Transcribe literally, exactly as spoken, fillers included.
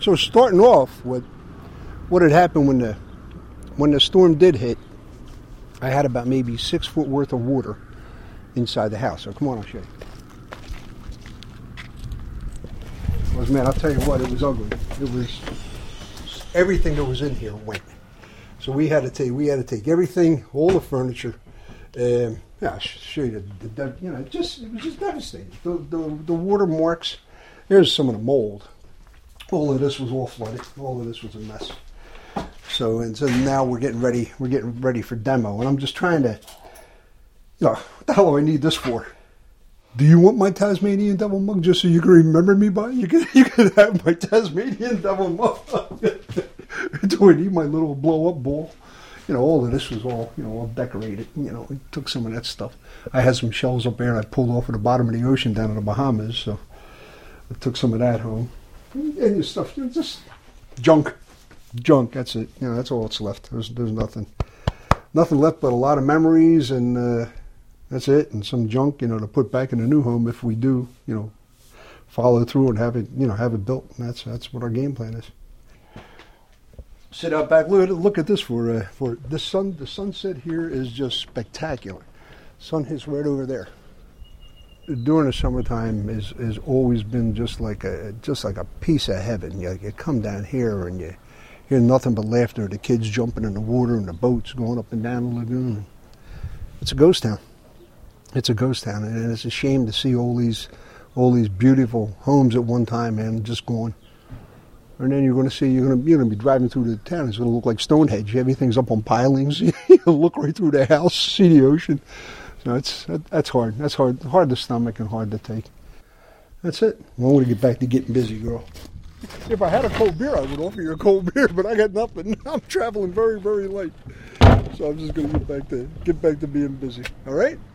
So starting off with what had happened when the when the storm did hit, I had about maybe six foot worth of water inside the house. So come on, I'll show you. Well, man, I'll tell you what, it was ugly. It was everything that was in here went. So we had to take we had to take everything, all the furniture. Um, yeah, I'll show you the, the you know, just it was just devastating. The, the the watermarks. Here's some of the mold. All of this was all flooded. All of this was a mess. So and so now we're getting ready. We're getting ready for demo, and I'm just trying to. You know, what the hell do I need this for? Do you want my Tasmanian devil mug just so you can remember me by? You can you can have my Tasmanian devil mug. Do I need my little blow up bowl? You know, all of this was all, you know, all decorated. You know, we took some of that stuff. I had some shells up there and I pulled off at the bottom of the ocean down in the Bahamas, so I took some of that home. And your stuff, you know, just junk. Junk, that's it. You know, that's all that's left. There's there's nothing. Nothing left but a lot of memories, and uh, that's it. And some junk, you know, to put back in the new home if we do, you know, follow through and have it, you know, have it built. And that's that's what our game plan is. Sit out back. Look at look at this for uh, for the sun. The sunset here is just spectacular. Sun hits right over there. During the summertime is has always been just like a just like a piece of heaven. You, you come down here and you hear nothing but laughter. The kids jumping in the water and the boats going up and down the lagoon. It's a ghost town. It's a ghost town, and it's a shame to see all these all these beautiful homes at one time and just gone. And then you're going to see, you're going to, you're going to be driving through the town. It's going to look like Stonehenge. Everything's up on pilings. You look right through the house, see the ocean. So it's, that, that's hard. That's hard, hard to stomach and hard to take. That's it. Well, I want to get back to getting busy, girl. If I had a cold beer, I would offer you a cold beer, but I got nothing. I'm traveling very, very light. So I'm just going to get back to, get back to being busy. All right?